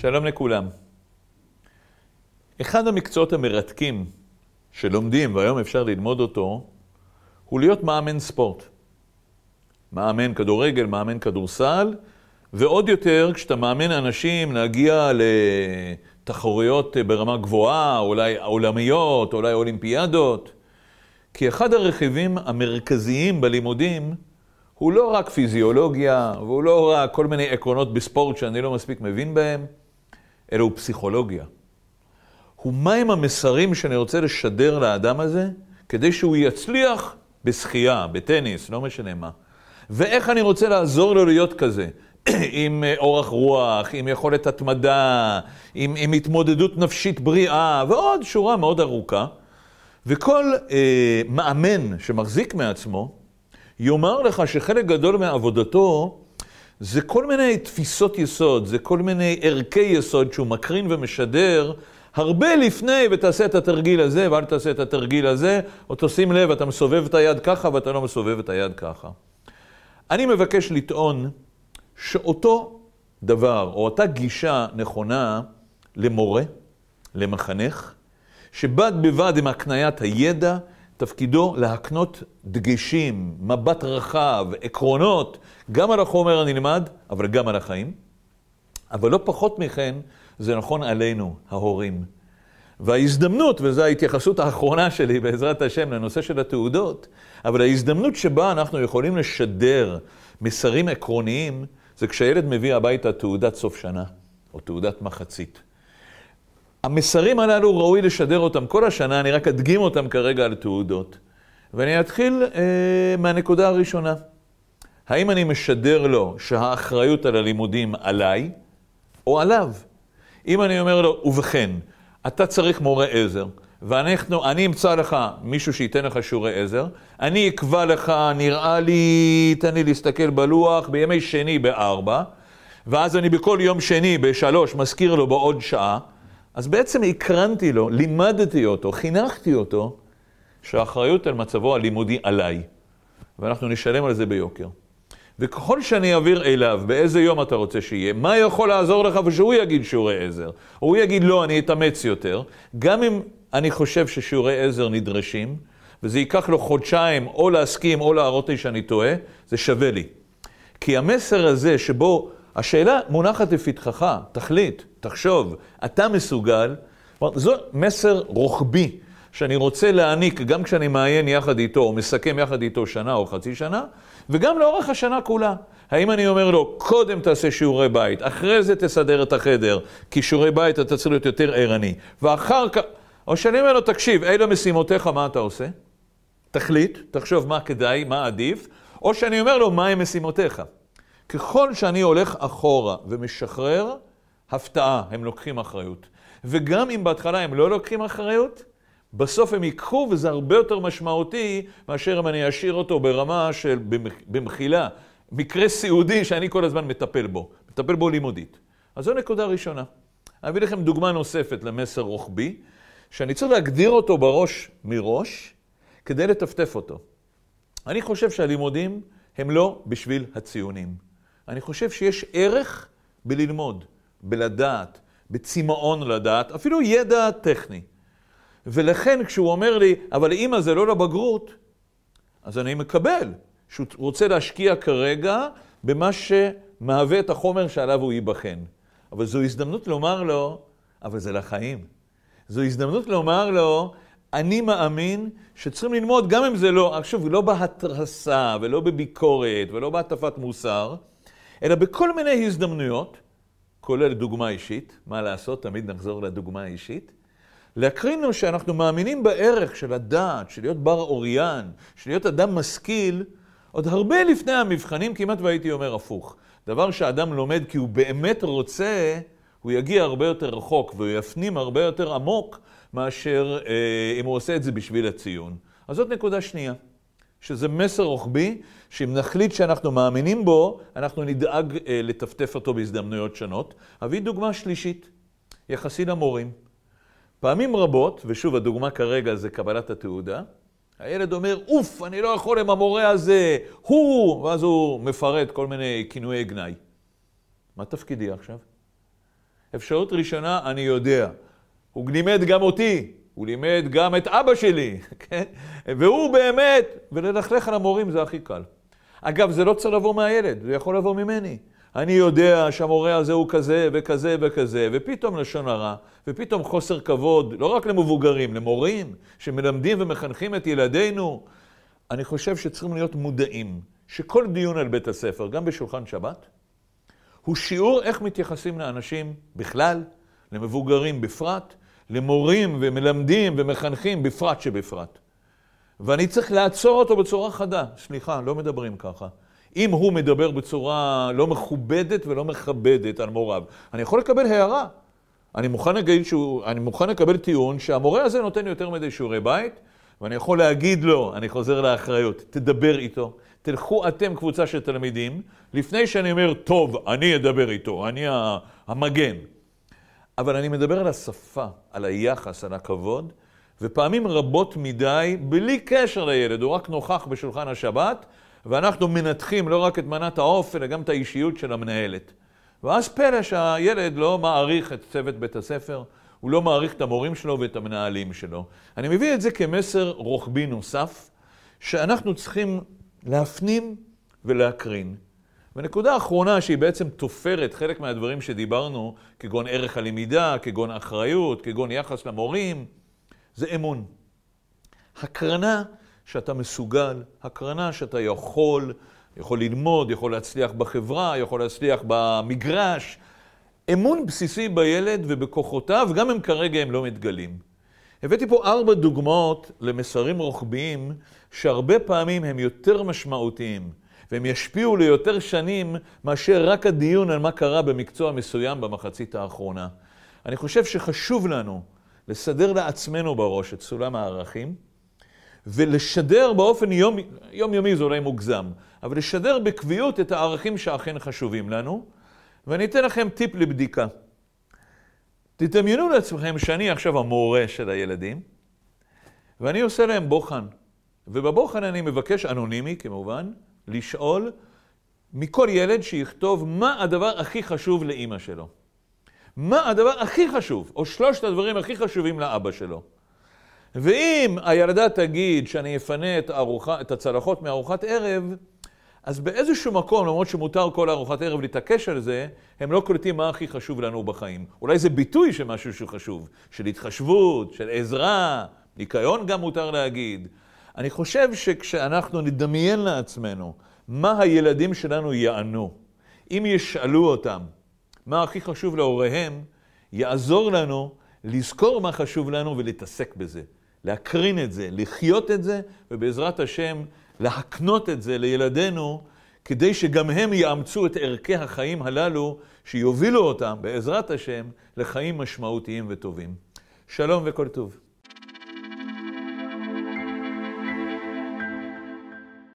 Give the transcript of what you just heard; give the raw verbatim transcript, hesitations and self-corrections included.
שלום לכולם. אחד המקצועות המרתקים שלומדים, והיום אפשר ללמוד אותו, הוא להיות מאמן ספורט. מאמן כדורגל, מאמן כדורסל, ועוד יותר כשאתה מאמן אנשים להגיע לתחרויות ברמה גבוהה, אולי עולמיות, אולי אולימפיאדות. כי אחד הרכיבים המרכזיים בלימודים הוא לא רק פיזיולוגיה, והוא לא רק כל מיני עקרונות בספורט שאני לא מספיק מבין בהם, אלא הוא פסיכולוגיה. הוא מהם המסרים שאני רוצה לשדר לאדם הזה, כדי שהוא יצליח בשחייה, בטניס, לא משנה מה. ואיך אני רוצה לעזור לו להיות כזה, עם אורח רוח, עם יכולת התמדה, עם, עם התמודדות נפשית בריאה, ועוד שורה מאוד ארוכה. וכל אה, מאמן שמחזיק מעצמו, יאמר לך שחלק גדול מעבודתו, זה כל מיני תפיסות יסוד, זה כל מיני ערכי יסוד שהוא מקרין ומשדר, הרבה לפני ותעשה את התרגיל הזה, ואל תעשה את התרגיל הזה, או תשים לב, אתה מסובב את היד ככה ואתה לא מסובב את היד ככה. אני מבקש לטעון שאותו דבר, או אותה גישה נכונה למורה, למחנך, שבד בבד עם הקניית הידע, תפקידו להקנות דגשים, מבט רחב, עקרונות, גם על החומר הנלמד, אבל גם על החיים. אבל לא פחות מכן, זה נכון עלינו, ההורים. וההזדמנות, וזו ההתייחסות האחרונה שלי בעזרת השם לנושא של התעודות, אבל ההזדמנות שבה אנחנו יכולים לשדר מסרים עקרוניים, זה כשהילד מביא הביתה תעודת סוף שנה, או תעודת מחצית. המסרים הללו ראוי לשדר אותם כל השנה, אני רק אדגים אותם כרגע על תעודות. ואני אתחיל אה, מהנקודה הראשונה. האם אני משדר לו שהאחריות על הלימודים עליי, או עליו? אם אני אומר לו, ובכן, אתה צריך מורה עזר, ואני אמצא לך מישהו שייתן לך שיעורי עזר, אני אקבע לך, נראה לי, תן לי להסתכל בלוח, בימי שני בארבע, ואז אני בכל יום שני בשלוש מזכיר לו בעוד שעה, אז בעצם הקרנתי לו, לימדתי אותו, חינכתי אותו, שהאחריות על מצבו הלימודי עליי. ואנחנו נשלם על זה ביוקר. וככל שאני אעביר אליו, באיזה יום אתה רוצה שיהיה, מה יכול לעזור לך ושהוא יגיד שיעורי עזר? או הוא יגיד לא, אני אתאמץ יותר. גם אם אני חושב ששיעורי עזר נדרשים, וזה ייקח לו חודשיים או להסכים או להראות לי שאני טועה, זה שווה לי. כי המסר הזה שבו השאלה מונחת לפתחך, תחליט, תחשוב, אתה מסוגל, זו מסר רוחבי שאני רוצה להעניק גם כשאני מעיין יחד איתו, או מסכם יחד איתו שנה או חצי שנה, וגם לאורך השנה כולה. האם אני אומר לו, קודם תעשה שיעורי בית, אחרי זה תסדר את החדר, כי שיעורי בית אתה צריך להיות יותר ערני, ואחר כך, או שאני אומר לו, תקשיב, אלה משימותיך, מה אתה עושה? תחליט, תחשוב מה כדאי, מה עדיף, או שאני אומר לו, מה הם משימותיך? ככל שאני הולך אחורה ומשחרר, הפתעה, הם לוקחים אחריות. וגם אם בהתחלה הם לא לוקחים אחריות, בסוף הם ייקחו, וזה הרבה יותר משמעותי, מאשר אם אני אשאיר אותו ברמה של במחילה, מקרה סיעודי שאני כל הזמן מטפל בו, מטפל בו לימודית. אז זו נקודה ראשונה. אני אביא לכם דוגמה נוספת למסר רוחבי, שאני צריך להגדיר אותו בראש מראש, כדי לטפטף אותו. אני חושב שהלימודים הם לא בשביל הציונים. אני חושב שיש ערך בללמוד, בלדעת, בצימאון לדעת, אפילו ידע טכני. ולכן כשהוא אומר לי, אבל אמא זה לא לבגרות, אז אני מקבל שהוא רוצה להשקיע כרגע במה שמהווה את החומר שעליו הוא ייבחן. אבל זו הזדמנות לומר לו, אבל זה לחיים. זו הזדמנות לומר לו, אני מאמין שצריכים ללמוד, גם אם זה לא, שוב, לא בהתרסה ולא בביקורת ולא בהטפת מוסר, אלא בכל מיני הזדמנויות, כולל דוגמה אישית, מה לעשות, תמיד נחזור לדוגמה האישית, להקרין לו שאנחנו מאמינים בערך של הדעת, של להיות בר אוריין, של להיות אדם משכיל, עוד הרבה לפני המבחנים, כמעט והייתי אומר הפוך. דבר שאדם לומד כי הוא באמת רוצה, הוא יגיע הרבה יותר רחוק, והוא יפנים הרבה יותר עמוק, מאשר אה, אם הוא עושה את זה בשביל הציון. אז זאת נקודה שנייה, שזה מסר רוחבי, שאם נחליט שאנחנו מאמינים בו, אנחנו נדאג אה, לטפטף אותו בהזדמנויות שונות. אביא דוגמה שלישית, יחסי למורים. פעמים רבות, ושוב הדוגמה כרגע זה קבלת התעודה, הילד אומר, אוף, אני לא יכול עם המורה הזה, הוא, ואז הוא מפרט כל מיני כינויי גנאי. מה תפקידי עכשיו? אפשרות ראשונה, אני יודע. הוא לימד גם אותי, הוא לימד גם את אבא שלי, כן? והוא באמת, וללכלך על המורים זה הכי קל. אגב, זה לא צריך לבוא מהילד, זה יכול לבוא ממני. אני יודע שהמורה הזה הוא כזה וכזה וכזה, ופתאום לשון הרע, ופתאום חוסר כבוד, לא רק למבוגרים, למורים שמלמדים ומחנכים את ילדינו. אני חושב שצריכים להיות מודעים שכל דיון על בית הספר, גם בשולחן שבת, הוא שיעור איך מתייחסים לאנשים בכלל, למבוגרים בפרט, למורים ומלמדים ומחנכים בפרט שבפרט. ואני צריך לעצור אותו בצורה חדה. סליחה, לא מדברים ככה. אם הוא מדבר בצורה לא מכובדת ולא מכבדת על מוריו, אני יכול לקבל הערה. אני מוכן להגיד שהוא, אני מוכן לקבל טיעון שהמורה הזה נותן יותר מדי שיעורי בית, ואני יכול להגיד לו, אני חוזר לאחריות, תדבר איתו. תלכו אתם קבוצה של תלמידים, לפני שאני אומר, טוב, אני אדבר איתו, אני המגן. אבל אני מדבר על השפה, על היחס, על הכבוד, ופעמים רבות מדי, בלי קשר לילד, הוא רק נוכח בשולחן השבת, ואנחנו מנתחים לא רק את מנת העוף, אלא גם את האישיות של המנהלת. ואז פלא שהילד לא מעריך את צוות בית הספר, הוא לא מעריך את המורים שלו ואת המנהלים שלו. אני מביא את זה כמסר רוחבי נוסף, שאנחנו צריכים להפנים ולהקרין. ונקודה האחרונה שהיא בעצם תופרת חלק מהדברים שדיברנו, כגון ערך הלמידה, כגון אחריות, כגון יחס למורים, זה אמון. הקרנה שאתה מסוגל, הקרנה שאתה יכול, יכול ללמוד, יכול להצליח בחברה, יכול להצליח במגרש. אמון בסיסי בילד ובכוחותיו, גם אם כרגע הם לא מתגלים. הבאתי פה ארבע דוגמאות למסרים רוחביים, שהרבה פעמים הם יותר משמעותיים, והם ישפיעו ליותר שנים מאשר רק הדיון על מה קרה במקצוע מסוים במחצית האחרונה. אני חושב שחשוב לנו לסדר לעצמנו בראש את סולם הערכים, ולשדר באופן יום, יומיומי זה אולי מוגזם, אבל לשדר בקביעות את הערכים שאכן חשובים לנו, ואני אתן לכם טיפ לבדיקה. תתדמיינו לעצמכם שאני עכשיו המורה של הילדים, ואני עושה להם בוחן. ובבוחן אני מבקש, אנונימי כמובן, לשאול מכל ילד שיכתוב מה הדבר הכי חשוב לאמא שלו. מה הדבר הכי חשוב, או שלושת הדברים הכי חשובים לאבא שלו. ואם הילדה תגיד שאני אפנה את, ארוחה, את הצלחות מארוחת ערב, אז באיזשהו מקום, למרות שמותר כל ארוחת ערב להתעקש על זה, הם לא קולטים מה הכי חשוב לנו בחיים. אולי זה ביטוי של משהו שהוא חשוב, של התחשבות, של עזרה, ניקיון גם מותר להגיד. אני חושב שכשאנחנו נדמיין לעצמנו מה הילדים שלנו יענו, אם ישאלו אותם מה הכי חשוב להוריהם, יעזור לנו לזכור מה חשוב לנו ולהתעסק בזה. להקרין את זה, לחיות את זה, ובעזרת השם להקנות את זה לילדינו, כדי שגם הם יאמצו את ערכי החיים הללו, שיובילו אותם בעזרת השם לחיים משמעותיים וטובים. שלום וכל טוב.